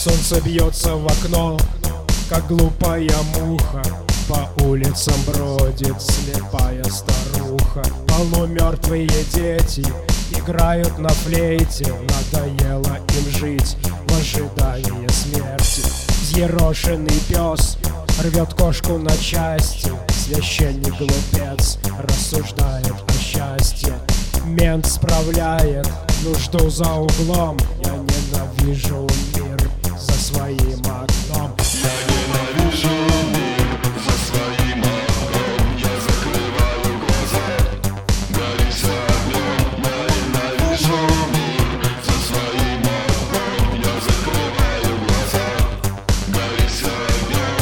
Солнце бьется в окно, как глупая муха. По улицам бродит слепая старуха. Полумертвые дети играют на флейте. Надоело им жить в ожидании смерти. Взъерошенный пес рвет кошку на части. Священник-глупец рассуждает о счастье. Мент справляет нужду за углом. Я ненавижу мир за своим окном. Я ненавижу мир за своим окном. Я закрываю глаза, горишь огнем. Я ненавижу мир за своим окном. Я закрываю глаза, горишь огнем.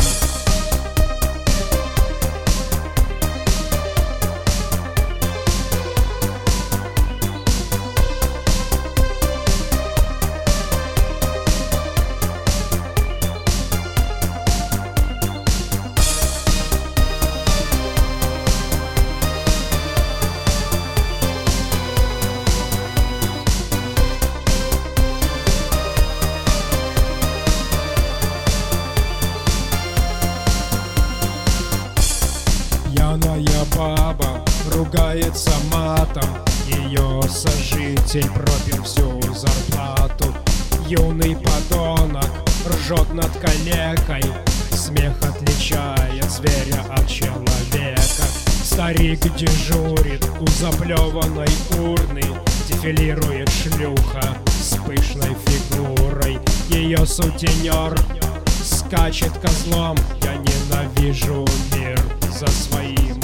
Пьяная баба ругается матом. Ее сожитель пропил всю зарплату. Юный подонок ржет над калекой. Смех отличает зверя от человека. Старик дежурит у заплеванной урны. Дефилирует шлюха с пышной фигурой. Ее сутенер скачет козлом. Я ненавижу мир за своим